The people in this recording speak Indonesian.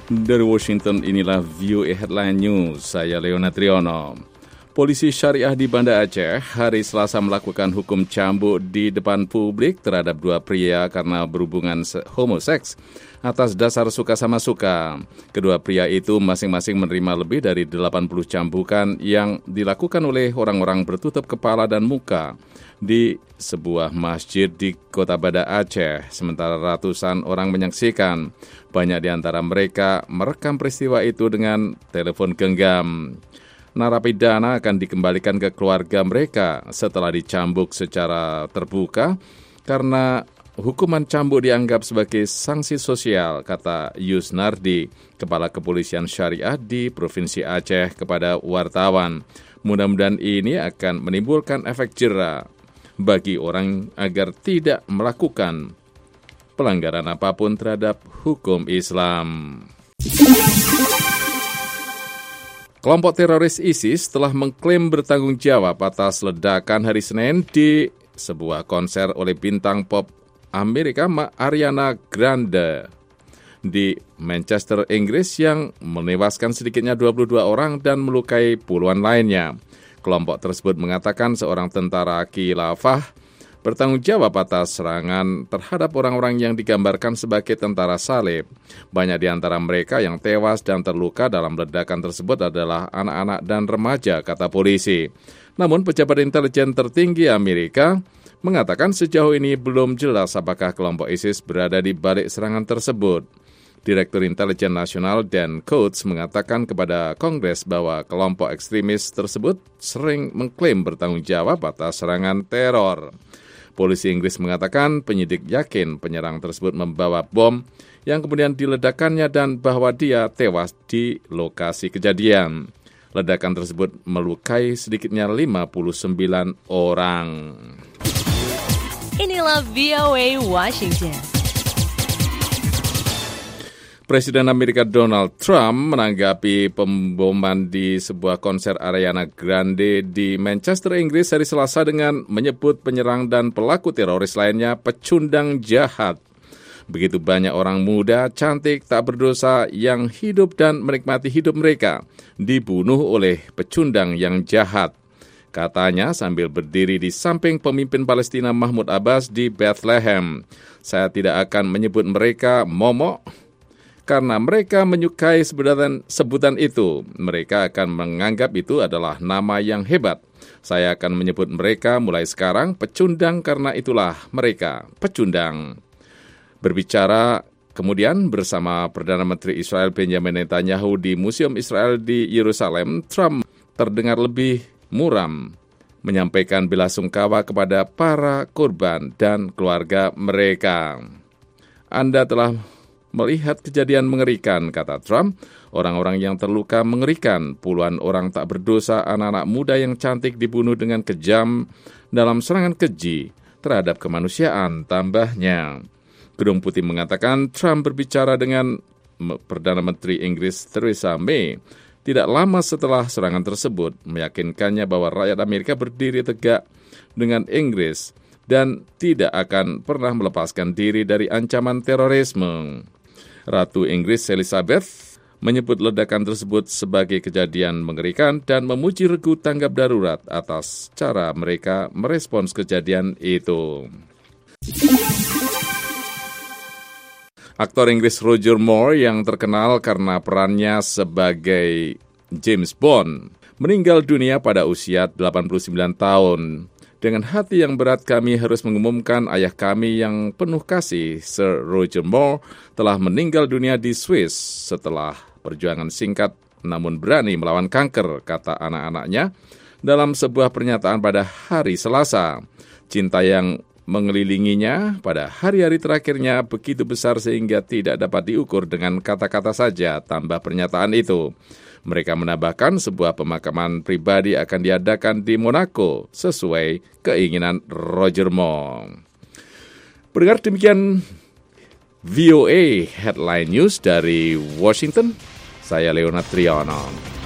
Dari Washington, inilah VOA Headline News. Saya Leona Triono. Polisi Syariah di Banda Aceh hari Selasa melakukan hukum cambuk di depan publik terhadap dua pria karena berhubungan homoseks atas dasar suka sama suka. Kedua pria itu masing-masing menerima lebih dari 80 cambukan yang dilakukan oleh orang-orang bertutup kepala dan muka di sebuah masjid di kota Banda Aceh, sementara ratusan orang menyaksikan. Banyak di antara mereka merekam peristiwa itu dengan telepon genggam. Narapidana akan dikembalikan ke keluarga mereka setelah dicambuk secara terbuka karena hukuman cambuk dianggap sebagai sanksi sosial, kata Yusnardi, Kepala Kepolisian Syariah di Provinsi Aceh kepada wartawan. Mudah-mudahan ini akan menimbulkan efek jera bagi orang agar tidak melakukan pelanggaran apapun terhadap hukum Islam. Kelompok teroris ISIS telah mengklaim bertanggung jawab atas ledakan hari Senin di sebuah konser oleh bintang pop Amerika Ariana Grande di Manchester, Inggris yang menewaskan sedikitnya 22 orang dan melukai puluhan lainnya. Kelompok tersebut mengatakan seorang tentara khilafah bertanggung jawab atas serangan terhadap orang-orang yang digambarkan sebagai tentara salib. Banyak di antara mereka yang tewas dan terluka dalam ledakan tersebut adalah anak-anak dan remaja, kata polisi. Namun pejabat intelijen tertinggi Amerika mengatakan sejauh ini belum jelas apakah kelompok ISIS berada di balik serangan tersebut. Direktur Intelijen Nasional Dan Coats mengatakan kepada Kongres bahwa kelompok ekstremis tersebut sering mengklaim bertanggung jawab atas serangan teror. Polisi Inggris mengatakan penyidik yakin penyerang tersebut membawa bom yang kemudian diledakkannya dan bahwa dia tewas di lokasi kejadian. Ledakan tersebut melukai sedikitnya 59 orang. Inilah VOA Washington. Presiden Amerika Donald Trump menanggapi pemboman di sebuah konser Ariana Grande di Manchester, Inggris hari Selasa dengan menyebut penyerang dan pelaku teroris lainnya pecundang jahat. Begitu banyak orang muda, cantik, tak berdosa yang hidup dan menikmati hidup mereka dibunuh oleh pecundang yang jahat. Katanya sambil berdiri di samping pemimpin Palestina Mahmud Abbas di Bethlehem. Saya tidak akan menyebut mereka momok, karena mereka menyukai sebutan itu. Mereka akan menganggap itu adalah nama yang hebat. Saya akan menyebut mereka mulai sekarang pecundang karena itulah mereka, pecundang. Berbicara kemudian bersama Perdana Menteri Israel Benjamin Netanyahu di Museum Israel di Yerusalem, Trump terdengar lebih muram menyampaikan belasungkawa kepada para korban dan keluarga mereka. Anda telah melihat kejadian mengerikan, kata Trump. Orang-orang yang terluka mengerikan. Puluhan orang tak berdosa, anak-anak muda yang cantik dibunuh dengan kejam dalam serangan keji terhadap kemanusiaan, tambahnya. Gedung Putih mengatakan Trump berbicara dengan Perdana Menteri Inggris Theresa May tidak lama setelah serangan tersebut, meyakinkannya bahwa rakyat Amerika berdiri tegak dengan Inggris dan tidak akan pernah melepaskan diri dari ancaman terorisme. Ratu Inggris Elizabeth menyebut ledakan tersebut sebagai kejadian mengerikan dan memuji regu tanggap darurat atas cara mereka merespons kejadian itu. Aktor Inggris Roger Moore yang terkenal karena perannya sebagai James Bond meninggal dunia pada usia 89 tahun. Dengan hati yang berat kami harus mengumumkan ayah kami yang penuh kasih, Sir Roger Moore, telah meninggal dunia di Swiss setelah perjuangan singkat namun berani melawan kanker, kata anak-anaknya dalam sebuah pernyataan pada hari Selasa. Cinta yang mengelilinginya pada hari-hari terakhirnya begitu besar sehingga tidak dapat diukur dengan kata-kata saja, tambah pernyataan itu. Mereka menambahkan sebuah pemakaman pribadi akan diadakan di Monaco sesuai keinginan Roger Moore. Pendengar, demikian VOA Headline News dari Washington. Saya Leona Triono.